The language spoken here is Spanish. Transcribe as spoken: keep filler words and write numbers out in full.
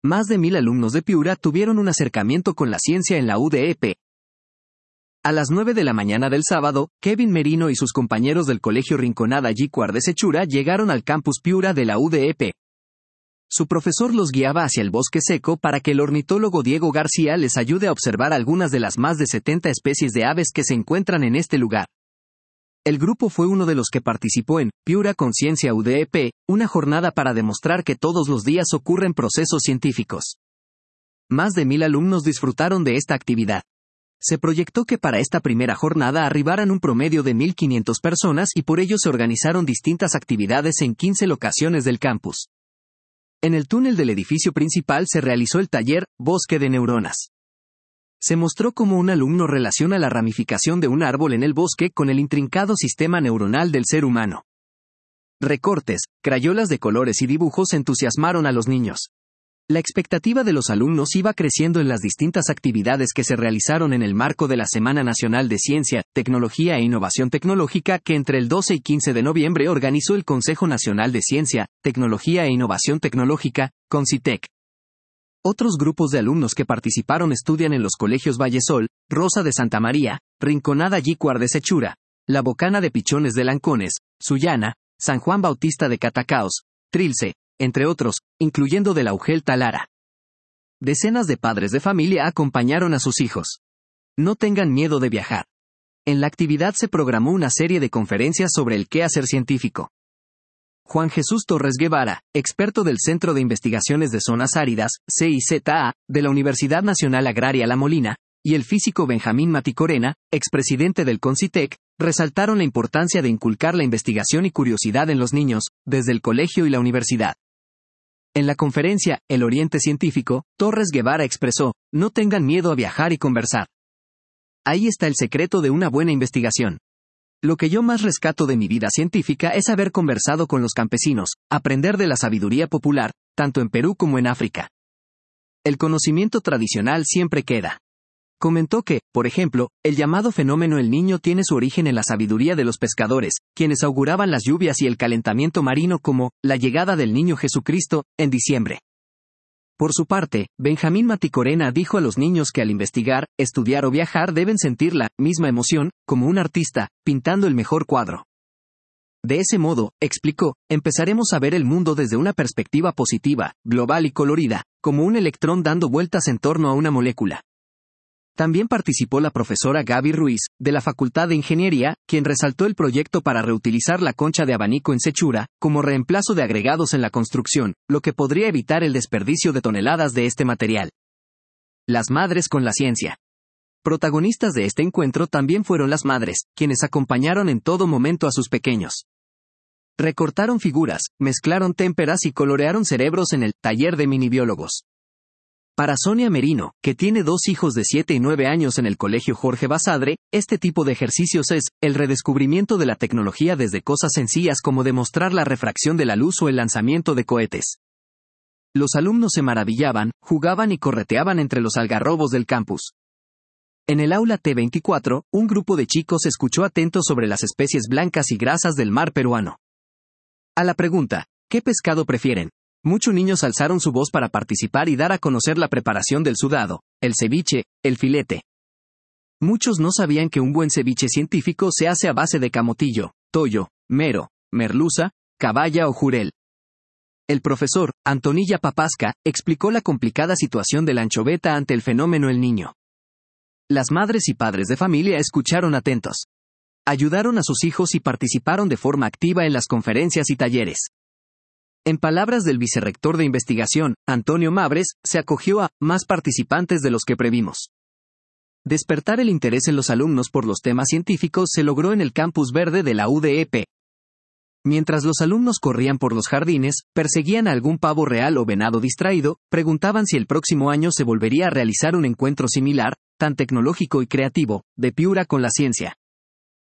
Más de mil alumnos de Piura tuvieron un acercamiento con la ciencia en la U D E P. A las nueve de la mañana del sábado, Kevin Merino y sus compañeros del Colegio Rinconada Yicuar de Sechura llegaron al campus Piura de la U D E P. Su profesor los guiaba hacia el bosque seco para que el ornitólogo Diego García les ayude a observar algunas de las más de setenta especies de aves que se encuentran en este lugar. El grupo fue uno de los que participó en Piura Conciencia U D E P, una jornada para demostrar que todos los días ocurren procesos científicos. Más de mil alumnos disfrutaron de esta actividad. Se proyectó que para esta primera jornada arribaran un promedio de mil quinientas personas y por ello se organizaron distintas actividades en quince locaciones del campus. En el túnel del edificio principal se realizó el taller Bosque de Neuronas. Se mostró cómo un alumno relaciona la ramificación de un árbol en el bosque con el intrincado sistema neuronal del ser humano. Recortes, crayolas de colores y dibujos entusiasmaron a los niños. La expectativa de los alumnos iba creciendo en las distintas actividades que se realizaron en el marco de la Semana Nacional de Ciencia, Tecnología e Innovación Tecnológica que entre el doce y quince de noviembre organizó el Consejo Nacional de Ciencia, Tecnología e Innovación Tecnológica, CONCITEC. Otros grupos de alumnos que participaron estudian en los colegios Vallesol, Rosa de Santa María, Rinconada Yicuar de Sechura, La Bocana de Pichones de Lancones, Sullana, San Juan Bautista de Catacaos, Trilce, entre otros, incluyendo de la Ugel Talara. Decenas de padres de familia acompañaron a sus hijos. No tengan miedo de viajar. En la actividad se programó una serie de conferencias sobre el quehacer científico. Juan Jesús Torres Guevara, experto del Centro de Investigaciones de Zonas Áridas, C I Z A, de la Universidad Nacional Agraria La Molina, y el físico Benjamín Maticorena, expresidente del CONCITEC, resaltaron la importancia de inculcar la investigación y curiosidad en los niños, desde el colegio y la universidad. En la conferencia, El Oriente Científico, Torres Guevara expresó, no tengan miedo a viajar y conversar. Ahí está el secreto de una buena investigación. Lo que yo más rescato de mi vida científica es haber conversado con los campesinos, aprender de la sabiduría popular, tanto en Perú como en África. El conocimiento tradicional siempre queda. Comentó que, por ejemplo, el llamado fenómeno El Niño tiene su origen en la sabiduría de los pescadores, quienes auguraban las lluvias y el calentamiento marino como la llegada del Niño Jesucristo, en diciembre. Por su parte, Benjamín Maticorena dijo a los niños que al investigar, estudiar o viajar deben sentir la misma emoción, como un artista, pintando el mejor cuadro. De ese modo, explicó, empezaremos a ver el mundo desde una perspectiva positiva, global y colorida, como un electrón dando vueltas en torno a una molécula. También participó la profesora Gaby Ruiz, de la Facultad de Ingeniería, quien resaltó el proyecto para reutilizar la concha de abanico en Sechura, como reemplazo de agregados en la construcción, lo que podría evitar el desperdicio de toneladas de este material. Las madres con la ciencia. Protagonistas de este encuentro también fueron las madres, quienes acompañaron en todo momento a sus pequeños. Recortaron figuras, mezclaron témperas y colorearon cerebros en el taller de minibiólogos. Para Sonia Merino, que tiene dos hijos de siete y nueve años en el Colegio Jorge Basadre, este tipo de ejercicios es el redescubrimiento de la tecnología desde cosas sencillas como demostrar la refracción de la luz o el lanzamiento de cohetes. Los alumnos se maravillaban, jugaban y correteaban entre los algarrobos del campus. En el aula T veinticuatro, un grupo de chicos escuchó atento sobre las especies blancas y grasas del mar peruano. A la pregunta, ¿qué pescado prefieren?, muchos niños alzaron su voz para participar y dar a conocer la preparación del sudado, el ceviche, el filete. Muchos no sabían que un buen ceviche científico se hace a base de camotillo, toyo, mero, merluza, caballa o jurel. El profesor, Antonilla Papasca, explicó la complicada situación de la anchoveta ante el fenómeno El Niño. Las madres y padres de familia escucharon atentos. Ayudaron a sus hijos y participaron de forma activa en las conferencias y talleres. En palabras del vicerrector de investigación, Antonio Mabres, se acogió a más participantes de los que previmos. Despertar el interés en los alumnos por los temas científicos se logró en el campus verde de la U D E P. Mientras los alumnos corrían por los jardines, perseguían a algún pavo real o venado distraído, preguntaban si el próximo año se volvería a realizar un encuentro similar, tan tecnológico y creativo, de Piura con la ciencia.